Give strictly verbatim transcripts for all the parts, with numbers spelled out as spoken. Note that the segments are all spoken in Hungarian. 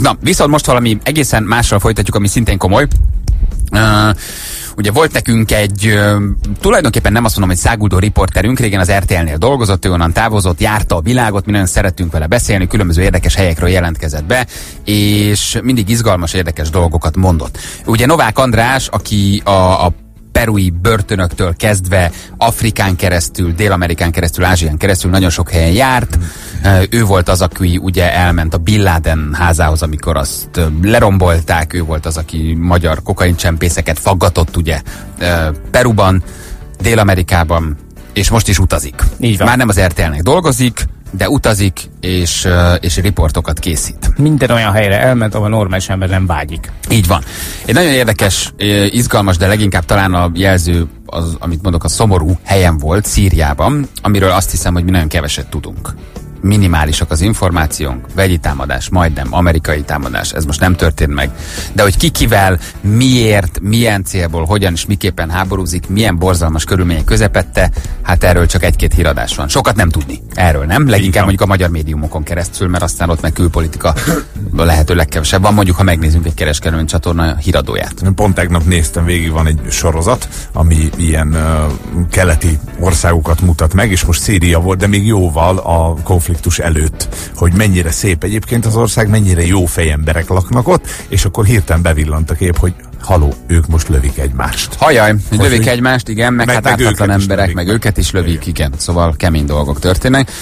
Na, viszont most valami egészen másról folytatjuk, ami szintén komoly. Uh, ugye volt nekünk egy, uh, tulajdonképpen nem azt mondom, hogy száguldó riporterünk, régen az er té el-nél dolgozott, ő onnan távozott, járta a világot, mi nagyon szerettünk vele beszélni, különböző érdekes helyekről jelentkezett be, és mindig izgalmas, érdekes dolgokat mondott. Ugye Novák András, aki a, a perui börtönöktől kezdve Afrikán keresztül, Dél-Amerikán keresztül, Ázsián keresztül nagyon sok helyen járt. Ő volt az, aki ugye elment a Bin Laden házához, amikor azt lerombolták. Ő volt az, aki magyar kokaincsempészeket faggatott ugye Peruban, Dél-Amerikában, és most is utazik. Így van. Már nem az er té el-nek dolgozik, de utazik, és, és riportokat készít. Minden olyan helyre elment, ahol normális ember nem vágyik. Így van. Egy nagyon érdekes, izgalmas, de leginkább talán a jelző, az, amit mondok, a szomorú helyen volt, Szíriában, amiről azt hiszem, hogy mi nagyon keveset tudunk. Minimálisak az információnk, vegyi támadás, majdnem amerikai támadás, ez most nem történt meg. De hogy ki kivel, miért, milyen célból, hogyan és miképpen háborúzik, milyen borzalmas körülmények közepette, hát erről csak egy-két híradás van. Sokat nem tudni. Erről nem. Leginkább mondjuk a magyar médiumokon keresztül, mert aztán ott meg külpolitika lehető legkevesebb van. Mondjuk, ha megnézzünk egy kereskedelmi csatorna híradóját. Pont tegnap néztem végig, van egy sorozat, ami ilyen uh, keleti országokat mutat meg, és most Szíria volt, de még jóval a konfliktus előtt, hogy mennyire szép egyébként az ország, mennyire jó fejemberek laknak ott, és akkor hirtelen bevillant a kép, hogy haló, ők most lövik egymást. Hajaj, hogy lövik egymást, igen, meg, meg hát ártatlan emberek, lövik, meg őket is lövik, igen. Szóval kemény dolgok történnek.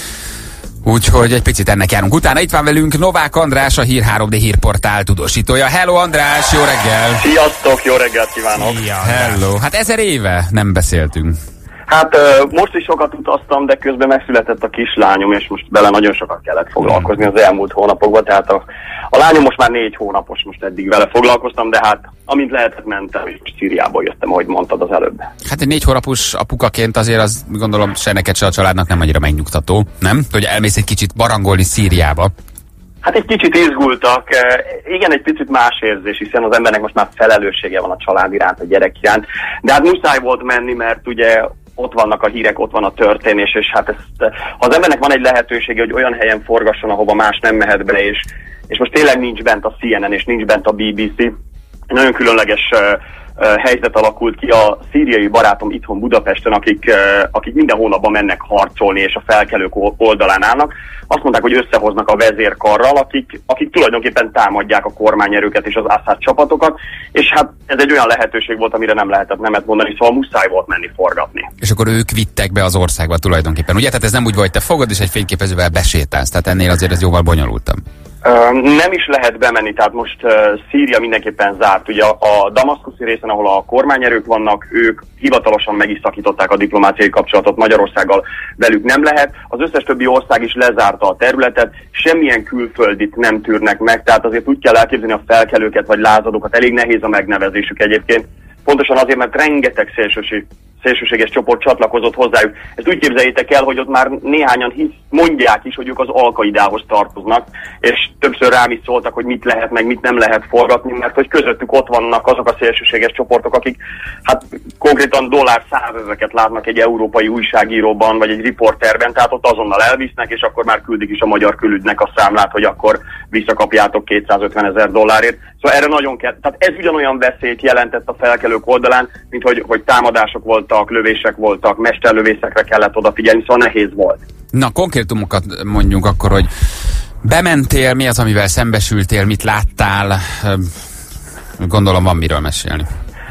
Úgyhogy egy picit ennek járunk. Utána itt van velünk Novák András, a Hír három dé hírportál tudósítója. Hello András, jó reggel! Sziasztok, jó reggelt kívánok! Szia, Hello! Hát ezer éve nem beszéltünk. Hát most is sokat utaztam, de közben megszületett a kislányom, és most vele nagyon sokat kellett foglalkozni az elmúlt hónapokban, tehát a, a lányom most már négy hónapos, most eddig vele foglalkoztam, de hát amint lehetett mentem, és Szíriából jöttem, ahogy mondtad az előbb. Hát egy négy hónapos apukaként azért az, gondolom, se neked, se a családnak nem annyira megnyugtató, nem? Hogy elmész egy kicsit barangolni Szíriába. Hát egy kicsit izgultak, igen, egy picit más érzés, hiszen az embernek most már felelőssége van a család iránt, a gyerek iránt, de hát muszáj volt menni, mert ugye ott vannak a hírek, ott van a történés, és hát ezt, ha az embernek van egy lehetősége, hogy olyan helyen forgasson, ahova más nem mehet be, és, és most tényleg nincs bent a cé en en, és nincs bent a bé bé cé, nagyon különleges uh, uh, helyzet alakult ki a szíriai barátom itthon Budapesten, akik, uh, akik minden hónapban mennek harcolni, és a felkelők oldalán állnak. Azt mondták, hogy összehoznak a vezérkarral, akik, akik tulajdonképpen támadják a kormányerőket és az Assad csapatokat, és hát ez egy olyan lehetőség volt, amire nem lehetett nemet mondani, szóval muszáj volt menni forgatni. És akkor ők vittek be az országba tulajdonképpen, ugye? Tehát ez nem úgy volt, te fogod és egy fényképezővel besétálsz, tehát ennél azért ez jóval bonyolultabb. Uh, nem is lehet bemenni, tehát most uh, Szíria mindenképpen zárt. Ugye a, a damaszkuszi részen, ahol a kormányerők vannak, ők hivatalosan meg is szakították a diplomáciai kapcsolatot Magyarországgal, velük nem lehet. Az összes többi ország is lezárta a területet, semmilyen külföldit nem tűrnek meg, tehát azért úgy kell elképzelni a felkelőket vagy lázadókat, elég nehéz a megnevezésük egyébként. Pontosan azért, mert rengeteg szélsőség, szélsőséges csoport csatlakozott hozzájuk. Ezt úgy képzeljétek el, hogy ott már néhányan hisz, mondják is, hogy ők az Al-Qaidához tartoznak, és többször rám is szóltak, hogy mit lehet, meg mit nem lehet forgatni, mert hogy közöttük ott vannak azok a szélsőséges csoportok, akik hát konkrétan dollár százezreket látnak egy európai újságíróban, vagy egy riporterben, tehát ott azonnal elvisznek, és akkor már küldik is a magyar külügynek a számlát, hogy akkor visszakapjátok kétszázötvenezer dollárért. Szóval erre nagyon kell, tehát ez ugyanolyan veszélyt jelentett a felkelők oldalán, mint hogy, hogy támadások voltak, lövések voltak, mesterlövészekre kellett odafigyelni, szóval nehéz volt. Na, konkrétumokat mondjuk akkor, hogy bementél, mi az, amivel szembesültél, mit láttál, gondolom van miről mesélni.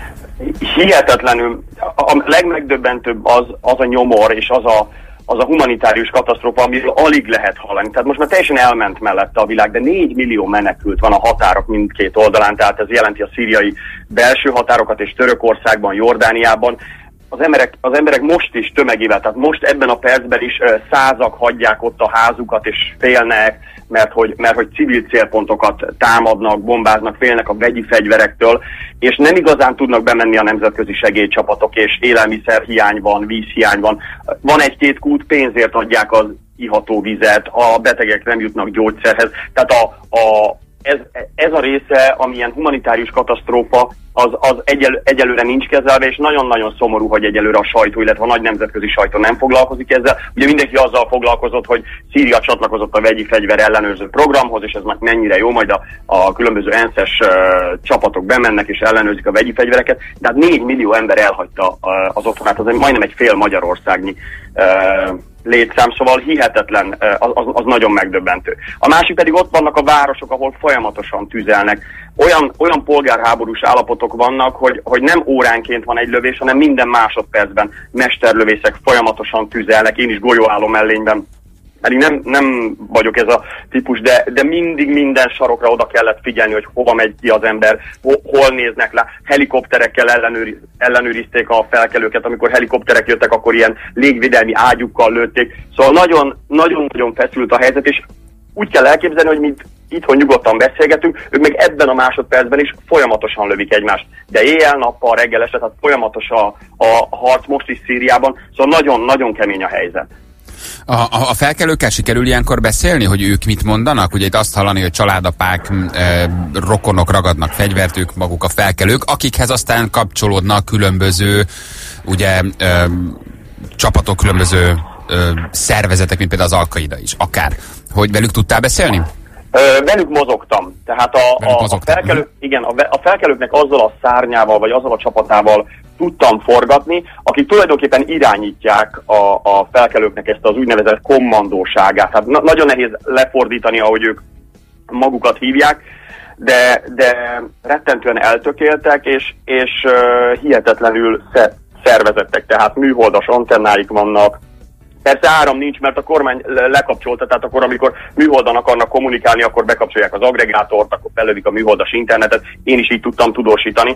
Hihetetlenül, a legmegdöbbentőbb az, az a nyomor, és az a az a humanitárius katasztrófa, amiről alig lehet hallani. Tehát most már teljesen elment mellette a világ, de négy millió menekült van a határok mindkét oldalán, tehát ez jelenti a szíriai belső határokat, és Törökországban, Jordániában. Az emberek, az emberek most is tömegével, tehát most ebben a percben is uh, százak hagyják ott a házukat, és félnek, mert hogy, mert hogy civil célpontokat támadnak, bombáznak, félnek a vegyi fegyverektől, és nem igazán tudnak bemenni a nemzetközi segélycsapatok, és élelmiszerhiány van, vízhiány van. Van egy-két kút, pénzért adják az iható vizet, a betegek nem jutnak gyógyszerhez. Tehát a, a Ez, ez ez a része, amilyen humanitárius katasztrófa, az, az egyel, egyelőre nincs kezelve, és nagyon-nagyon szomorú, hogy egyelőre a sajtó, illetve a nagy nemzetközi sajtó nem foglalkozik ezzel. Ugye mindenki azzal foglalkozott, hogy Szíria csatlakozott a vegyi fegyver ellenőrző programhoz, és ez mennyire jó, majd a, a különböző enszes uh, csapatok bemennek és ellenőrzik a vegyi fegyvereket, de hát négy millió ember elhagyta uh, az otthonát, az majdnem egy fél Magyarországnyi uh, létszám, szóval hihetetlen, az, az, az nagyon megdöbbentő. A másik pedig ott vannak a városok, ahol folyamatosan tüzelnek. Olyan, olyan polgárháborús állapotok vannak, hogy, hogy nem óránként van egy lövés, hanem minden másodpercben mesterlövészek folyamatosan tüzelnek. Én is golyóálló mellényben, pedig nem, nem vagyok ez a típus, de, de mindig minden sarokra oda kellett figyelni, hogy hova megy ki az ember, hol, hol néznek le. Helikopterekkel ellenőri, ellenőrizték a felkelőket, amikor helikopterek jöttek, akkor ilyen légvédelmi ágyukkal lőtték. Szóval nagyon-nagyon feszült a helyzet, és úgy kell elképzelni, hogy mint itthon nyugodtan beszélgetünk, ők meg ebben a másodpercben is folyamatosan lövik egymást. De éjjel-nappal, reggel este, tehát folyamatos a, a harc most is Szíriában, szóval nagyon-nagyon kemény a helyzet. A, a, a felkelőkkel sikerül ilyenkor beszélni, hogy ők mit mondanak? Ugye itt azt hallani, hogy családapák, e, rokonok ragadnak fegyvert, ők maguk a felkelők, akikhez aztán kapcsolódnak különböző ugye, e, csapatok, különböző e, szervezetek, mint például az Al-Qaida is, akár. Hogy velük tudtál beszélni? Ö, velük mozogtam. Tehát a, a, a, felkelők, igen, a, a felkelőknek azzal a szárnyával, vagy azzal a csapatával tudtam forgatni, akik tulajdonképpen irányítják a, a felkelőknek ezt az úgynevezett kommandóságát. Hát na, nagyon nehéz lefordítani, ahogy ők magukat hívják, de, de rettentően eltökéltek, és, és uh, hihetetlenül szervezettek. Tehát műholdas antennáik vannak. Persze áram nincs, mert a kormány lekapcsolta, tehát akkor, amikor műholdan akarnak kommunikálni, akkor bekapcsolják az agregátort, akkor belövik a műholdas internetet. Én is így tudtam tudósítani.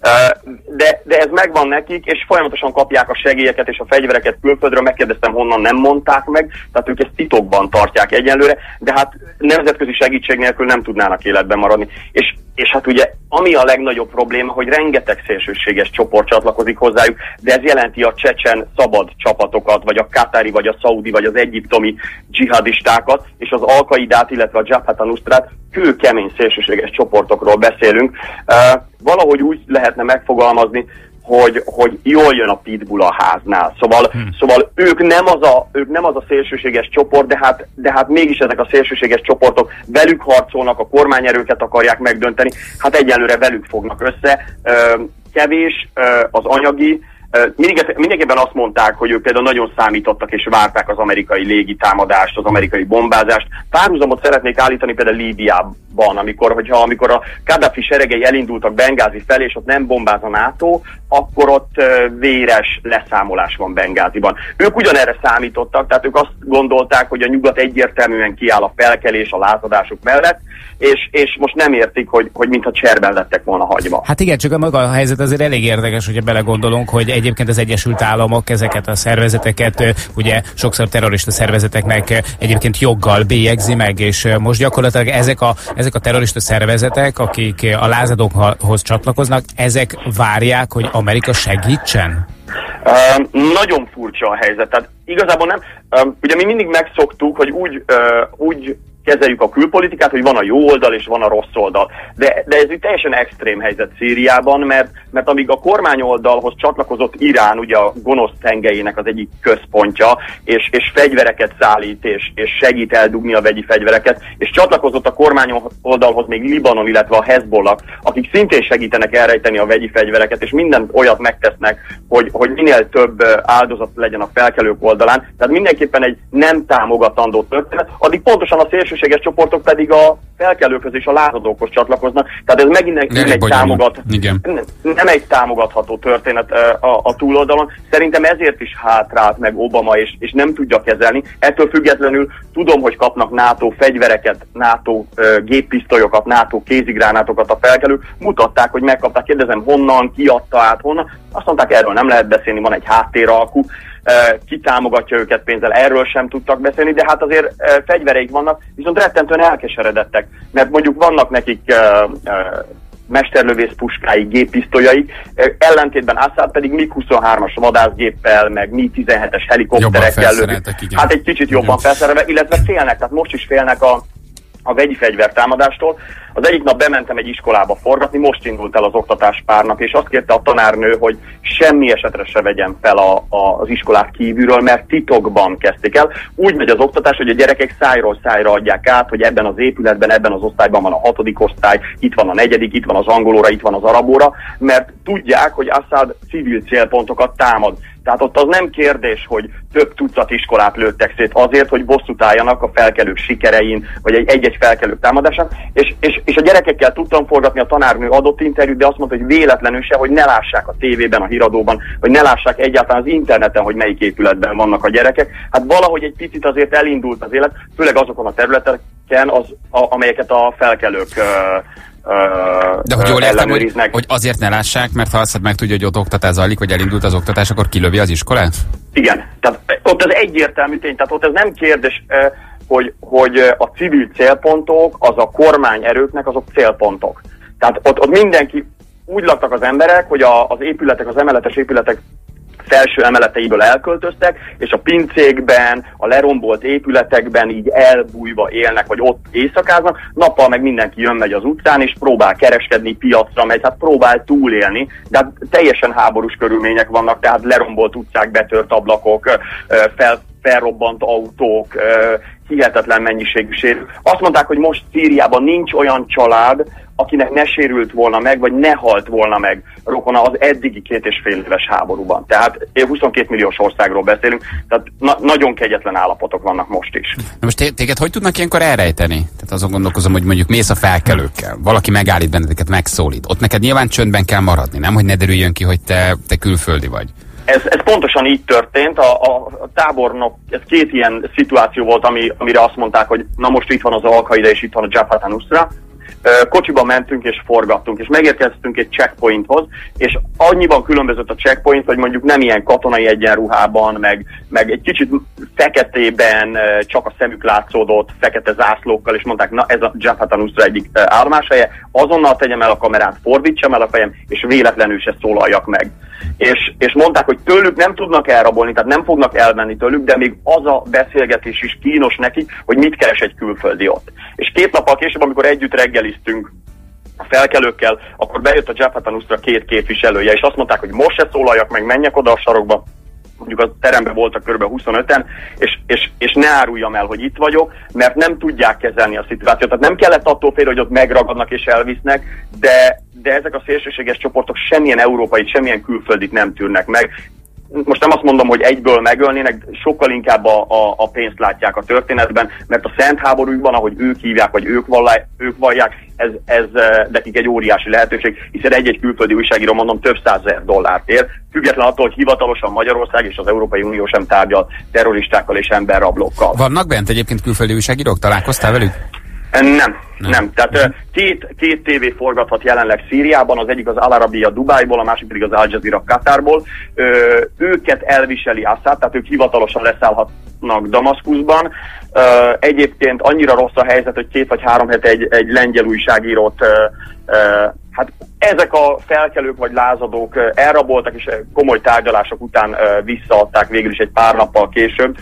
De, de ez megvan nekik, és folyamatosan kapják a segélyeket és a fegyvereket külföldről. Megkérdeztem, honnan, nem mondták meg, tehát ők ezt titokban tartják egyenlőre, de hát nemzetközi segítség nélkül nem tudnának életben maradni. És, és hát ugye, ami a legnagyobb probléma, hogy rengeteg szélsőséges csoport csatlakozik hozzájuk, de ez jelenti a csecsen szabad csapatokat, vagy a katári, vagy a szaudi, vagy az egyiptomi dzsihadistákat, és az Al-Qaidát, illetve a Jabhat al-Nusrát, kőkemény szélsőséges csoportokról beszélünk. Uh, valahogy úgy lehetne megfogalmazni, hogy, hogy jól jön a pitbull a háznál. Szóval, hmm. szóval ők, nem az a, ők nem az a szélsőséges csoport, de hát, de hát mégis ezek a szélsőséges csoportok velük harcolnak, a kormányerőket akarják megdönteni, hát egyenlőre velük fognak össze. Uh, kevés uh, az anyagi. Mindig, mindenképpen azt mondták, hogy ők például nagyon számítottak és várták az amerikai légitámadást, az amerikai bombázást. Párhuzamot szeretnék állítani például Líbiában, amikor, hogyha, amikor a Kadhafi seregei elindultak Bengázi felé, és ott nem bombáz a NATO, akkor ott véres leszámolás van Bengáziban. Ők ugyanerre számítottak, tehát ők azt gondolták, hogy a nyugat egyértelműen kiáll a felkelés, a lázadások mellett, és, és most nem értik, hogy, hogy mintha cserben lettek volna hagyva. Hát igen, csak a maga a helyzet azért elég érdekes, hogyha belegondolunk, hogy egyébként az Egyesült Államok ezeket a szervezeteket, ugye sokszor terrorista szervezeteknek egyébként joggal bélyegzi meg, és most gyakorlatilag ezek a, ezek a terrorista szervezetek, akik a lázadókhoz csatlakoznak, ezek várják, hogy Amerika segítsen? Uh, nagyon furcsa a helyzet. Tehát igazából nem. Uh, ugye mi mindig megszoktuk, hogy úgy, uh, úgy kezeljük a külpolitikát, hogy van a jó oldal és van a rossz oldal. De, de ez egy teljesen extrém helyzet Szíriában, mert, mert amíg a kormányoldalhoz csatlakozott Irán, ugye a gonosz tengelyének az egyik központja, és, és fegyvereket szállít, és, és segít eldugni a vegyi fegyvereket, és csatlakozott a kormányoldalhoz még Libanon, illetve a Hezbollah, akik szintén segítenek elrejteni a vegyi fegyvereket, és minden olyat megtesznek, hogy, hogy minél több áldozat legyen a felkelők oldalán. Tehát mindenképpen egy nem támogatandó történet, addig pontosan a szélsőséges csoportok pedig a felkelőkhöz és a lázadókhoz csatlakoznak. Tehát ez megint nem, egy, támogat, nem, nem egy támogatható történet a, a túloldalon. Szerintem ezért is hátrált meg Obama, és, és nem tudja kezelni. Ettől függetlenül tudom, hogy kapnak NATO fegyvereket, NATO uh, géppisztolyokat, NATO kézigránátokat a felkelők. Mutatták, hogy megkapták. Kérdezem, honnan, ki adta át, honnan. Azt mondták, erről nem lehet beszélni, van egy háttéralkú. Ki támogatja őket pénzzel, erről sem tudtak beszélni, de hát azért uh, fegyvereik vannak, viszont rettentően elkeseredettek, mert mondjuk vannak nekik uh, uh, mesterlövész puskái, géppisztolyaik, uh, ellentétben Assad pedig mig huszonhármas vadászgéppel, meg mig tizenhetes helikopterekkel lövik. Hát egy kicsit jobban felszerelve, illetve félnek, tehát most is félnek a a vegyi fegyvertámadástól. Az egyik nap bementem egy iskolába forgatni, most indult el az oktatás pár nap, és azt kérte a tanárnő, hogy semmi esetre se vegyem fel a, a, az iskolát kívülről, mert titokban kezdték el. Úgy megy az oktatás, hogy a gyerekek szájról szájra adják át, hogy ebben az épületben, ebben az osztályban van a hatodik osztály, itt van a negyedik, itt van az angolóra, itt van az arabóra, mert tudják, hogy Assad civil célpontokat támad. Tehát ott az nem kérdés, hogy több tucat iskolát lőttek szét azért, hogy bosszút álljanak a felkelők sikerein, vagy egy egy-egy felkelők támadásán, és, és, és a gyerekekkel tudtam forgatni, a tanárnő adott interjút, de azt mondta, hogy véletlenül se, hogy ne lássák a tévében, a híradóban, vagy ne lássák egyáltalán az interneten, hogy melyik épületben vannak a gyerekek. Hát valahogy egy picit azért elindult az élet, főleg azokon a területeken, az, a, amelyeket a felkelők uh, De hogy jól értem, hogy, hogy azért ne lássák, mert ha azt meg tudja, hogy ott oktatás zajlik, vagy elindult az oktatás, akkor kilövi az iskolát? Igen, tehát ott az egyértelmű tény, tehát ott ez nem kérdés, hogy, hogy a civil célpontok, az a kormányerőknek azok célpontok. Tehát ott, ott mindenki, úgy laktak az emberek, hogy a, az épületek, az emeletes épületek felső emeleteiből elköltöztek, és a pincékben, a lerombolt épületekben így elbújva élnek, vagy ott éjszakáznak, nappal meg mindenki jön-megy az utcán, és próbál kereskedni, piacra megy, hát próbál túlélni, de hát teljesen háborús körülmények vannak, tehát lerombolt utcák, betört ablakok, fel, felrobbant autók, hihetetlen mennyiségű sérül. Azt mondták, hogy most Szíriában nincs olyan család, akinek ne sérült volna meg, vagy ne halt volna meg rokona az eddigi két és fél éves háborúban. Tehát huszonkét milliós országról beszélünk, tehát na- nagyon kegyetlen állapotok vannak most is. Na most téged hogy tudnak ilyenkor elrejteni? Tehát azon gondolkozom, hogy mondjuk mész a felkelőkkel, valaki megállít benneteket, megszólít. Ott neked nyilván csöndben kell maradni, nem? Hogy ne derüljön ki, hogy te, te külföldi vagy. Ez, ez pontosan így történt, a, a, a tábornok, ez két ilyen szituáció volt, ami, amire azt mondták, hogy na most itt van az Al-Qaida és itt van a Jabhat al-Nusra. Kocsiban mentünk és forgattunk, és megérkeztünk egy checkpointhoz, és annyiban különbözött a checkpoint, hogy mondjuk nem ilyen katonai egyenruhában, meg, meg egy kicsit feketében csak a szemük látszódott, fekete zászlókkal, és mondták, na ez a Jabhat al-Nusra egyik állomáshelye, azonnal tegyem el a kamerát, fordítsam el a fejem, és véletlenül se szólaljak meg. És, és mondták, hogy tőlük nem tudnak elrabolni, tehát nem fognak elmenni tőlük, de még az a beszélgetés is kínos nekik, hogy mit keres egy külföldi ott. És két nappal később, amikor együtt reggeliztünk a felkelőkkel, akkor bejött a Jabhat al-Nusra két képviselője, és azt mondták, hogy most se szólaljak meg, menjek oda a sarokba, mondjuk a teremben voltak kb. huszonöten, és, és, és ne áruljam el, hogy itt vagyok, mert nem tudják kezelni a szituációt. Tehát nem kellett attól félni, hogy ott megragadnak és elvisznek, de, de ezek a szélsőséges csoportok semmilyen európai, semmilyen külföldit nem tűrnek meg. Most nem azt mondom, hogy egyből megölnének, sokkal inkább a, a, a pénzt látják a történetben, mert a szent háborújban, ahogy ők hívják, vagy ők, vallá, ők vallják, ez, ez nekik egy óriási lehetőség, hiszen egy-egy külföldi újságíró, mondom, több százezer dollárt ér, független attól, hogy hivatalosan Magyarország és az Európai Unió sem tárgyal terroristákkal és emberrablókkal. Vannak bent egyébként külföldi újságírók? Találkoztál velük? Nem, nem. nem. Tehát két, két tévé forgathat jelenleg Szíriában, az egyik az Al Arabiya Dubájból, a másik pedig az Al Jazeera Katárból. Ö, őket elviseli Assad, tehát ők hivatalosan leszállhatnak Damaszkuszban. Ö, egyébként annyira rossz a helyzet, hogy két vagy három hete egy, egy lengyel újságírót, ö, ö, hát ezek a felkelők vagy lázadók elraboltak, és komoly tárgyalások után visszaadták végül is egy pár nappal később.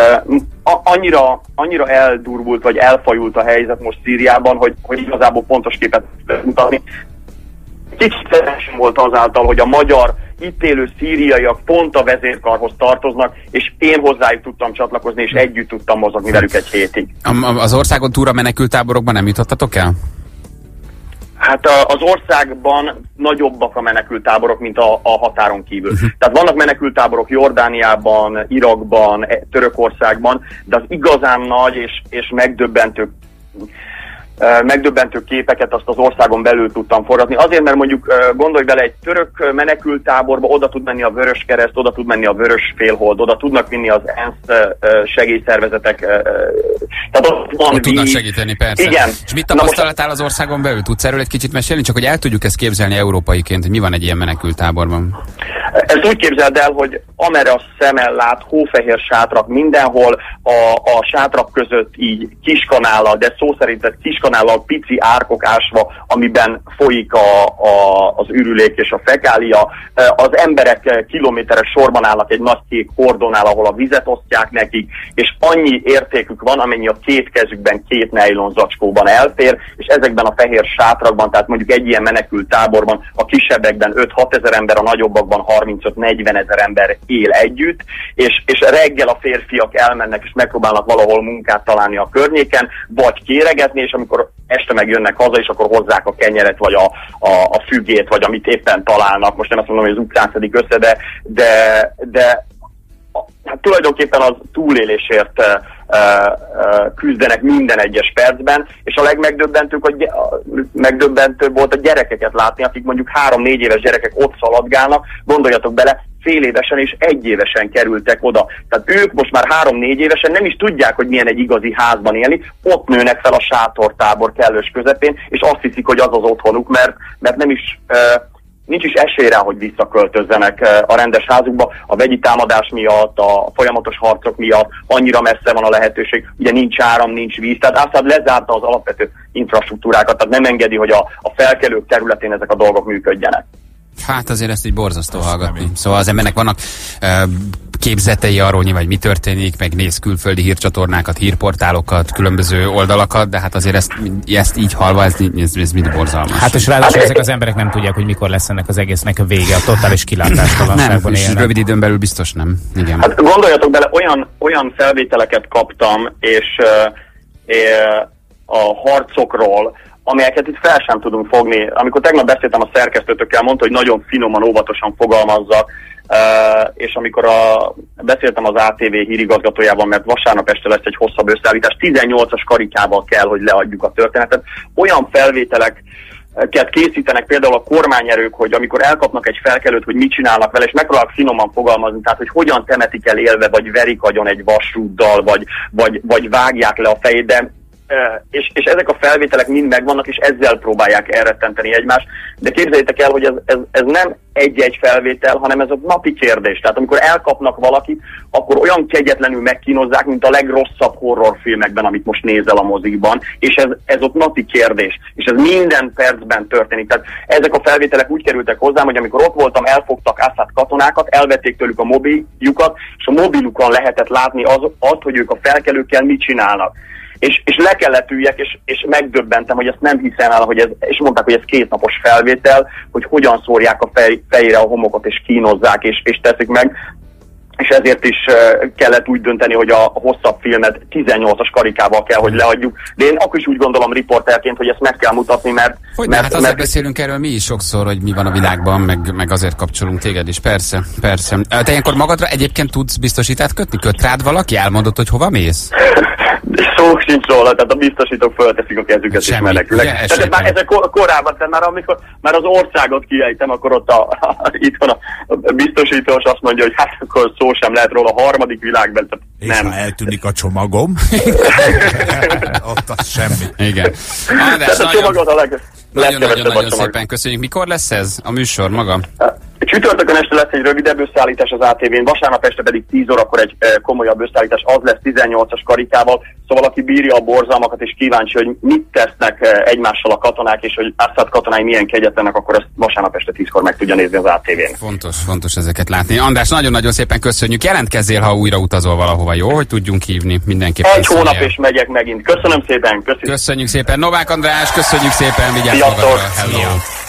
Annyira, annyira eldurvult, vagy elfajult a helyzet most Szíriában, hogy, hogy igazából pontos képet mutatni. Kicsit szerencsém volt azáltal, hogy a magyar itt élő szíriaiak pont a vezérkarhoz tartoznak, és én hozzájuk tudtam csatlakozni, és együtt tudtam mozogni velük egy hétig. Az országon túl a menekülttáborokban nem jutottatok el? Hát az országban nagyobbak a menekülttáborok, mint a, a határon kívül. Uh-huh. Tehát vannak menekülttáborok Jordániában, Irakban, Törökországban, de az igazán nagy és, és megdöbbentő, megdöbbentő képeket azt az országon belül tudtam forgatni. Azért, mert mondjuk gondolj bele, egy török menekülttáborba oda tud menni a Vöröskereszt, oda tud menni a Vörös Félhold, oda tudnak vinni az ENSZ segélyszervezetek. Tehát ott van ott tudnak segíteni, persze. Igen. És mit tapasztaltál az országon belül? Tudsz erről egy kicsit mesélni? Csak hogy el tudjuk ezt képzelni európaiként, hogy mi van egy ilyen menekülttáborban. Ezt úgy képzeld el, hogy amerre a szemmel lát, hófehér sátrak mindenhol, a, a sátrak között így kiskanállal, de szó szerint ez kiskanállal pici árkok ásva, amiben folyik a, a, az ürülék és a fekália. Az emberek kilométeres sorban állnak egy nagy kék kordonnál, ahol a vizet osztják nekik, és annyi értékük van, amennyi a két kezükben, két nejlon zacskóban elfér, és ezekben a fehér sátrakban, tehát mondjuk egy ilyen menekült táborban, a kisebbekben öt-hat ezer ember, a nagyobbakban harmincöt-negyven ezer ember él együtt, és, és reggel a férfiak elmennek, és megpróbálnak valahol munkát találni a környéken, vagy kéregetni, és amikor este megjönnek haza, és akkor hozzák a kenyeret, vagy a, a, a fügét, vagy amit éppen találnak. Most nem azt mondom, hogy az ukrán szedik össze, de, de, de hát tulajdonképpen az túlélésért uh, uh, küzdenek minden egyes percben, és a legmegdöbbentőbb, hogy megdöbbentőbb volt a gyerekeket látni, akik mondjuk három-négy éves gyerekek ott szaladgálnak, gondoljatok bele, fél évesen és egy évesen kerültek oda. Tehát ők most már három-négy évesen nem is tudják, hogy milyen egy igazi házban élni, ott nőnek fel a sátortábor kellős közepén, és azt hiszik, hogy az az otthonuk, mert, mert nem is... Uh, nincs is esély rá, hogy visszaköltözzenek a rendes házukba, a vegyi támadás miatt, a folyamatos harcok miatt, annyira messze van a lehetőség, ugye nincs áram, nincs víz, tehát Assad lezárta az alapvető infrastruktúrákat, tehát nem engedi, hogy a, a felkelők területén ezek a dolgok működjenek. Hát azért ezt így borzasztó hallgatni. Szóval az embernek vannak uh, képzetei arról, vagy mi történik, meg néz külföldi hírcsatornákat, hírportálokat, különböző oldalakat, de hát azért ezt, ezt így hallva, ez, ez, ez mind borzalmas. Hát és ráadásul ezek az emberek nem tudják, hogy mikor lesz ennek az egésznek a vége, a totális kilátástalanságban élnek. Nem, rövid időn belül biztos nem. Igen. Hát gondoljatok bele, olyan, olyan felvételeket kaptam, és uh, a harcokról, amelyeket itt fel sem tudunk fogni. Amikor tegnap beszéltem a szerkesztőtökkel, mondta, hogy nagyon finoman, óvatosan fogalmazzak, uh, és amikor a, beszéltem az á té vé hírigazgatójával, mert vasárnap este lesz egy hosszabb összeállítás, tizennyolcas karikával kell, hogy leadjuk a történetet. Olyan felvételek készítenek például a kormányerők, hogy amikor elkapnak egy felkelőt, hogy mit csinálnak vele, és megpróbálnak finoman fogalmazni, tehát hogy hogyan temetik el élve, vagy verik agyon egy vasrúddal, vagy, vagy, vagy vágják le a fejét, de És, és ezek a felvételek mind megvannak, és ezzel próbálják elrettenteni egymást. De képzeljétek el, hogy ez, ez, ez nem egy-egy felvétel, hanem ez a napi kérdés. Tehát amikor elkapnak valakit, akkor olyan kegyetlenül megkínozzák, mint a legrosszabb horrorfilmekben, amit most nézel a mozikban, és ez, ez ott napi kérdés. És ez minden percben történik. Tehát ezek a felvételek úgy kerültek hozzám, hogy amikor ott voltam, elfogtak Assad katonákat, elvették tőlük a mobiljukat, és a mobilukon lehetett látni az, az hogy ők a felkelőkkel mit csinálnak. És, és le kellett üljek, és, és megdöbbentem, hogy ezt nem hiszem el, hogy ez, és mondták, hogy ez kétnapos felvétel, hogy hogyan szórják a fej, fejére a homokot, és kínozzák, és, és teszik meg. És ezért is uh, kellett úgy dönteni, hogy a, a hosszabb filmet tizennyolcas karikával kell, hogy leadjuk. De én akkor is úgy gondolom riporterként, hogy ezt meg kell mutatni, mert... Hogy mert, hát azért mert... beszélünk erről mi is sokszor, hogy mi van a világban, meg, meg azért kapcsolunk téged is. Persze, persze. Te ilyenkor magadra egyébként tudsz biztosítást kötni? Köt rád valaki? Elmondod, hogy hova mész? Szó sincs róla, tehát a biztosítók fölteszik a kezüket és menekülnek. Ugye, tehát már ezek kor- korábban, tehát már amikor már az országot kiejtem, akkor ott a, a, itt van a, a biztosítós, azt mondja, hogy hát akkor szó sem lehet róla, a harmadik világban. És nem. ha eltűnik a csomagom, ott az semmi. Igen. András, nagyon, a csomagot a leg, nagyon-nagyon szépen köszönjük. Mikor lesz ez a műsor maga? Csütörtökön este lesz egy rövidebb összeállítás az á té vén, vasárnap este pedig tíz órakor egy e, komolyabb összeállítás, az lesz tizennyolcas karikával, szóval aki bírja a borzalmakat és kíváncsi, hogy mit tesznek e, egymással a katonák, és hogy Assad katonái milyen kegyetlenek, akkor ezt vasárnap este tízkor meg tudja nézni az á té vén. Fontos, fontos ezeket látni. András, nagyon-nagyon szépen köszönjük. Jelentkezzél, ha újra utazol valahova, jó? Hogy tudjunk hívni mindenképpen. Egy hónap és megyek megint. Köszönöm szépen. Köszönjük, köszönjük szépen. Novák András, köszönjük szépen. Vigyázz magadra. Hello.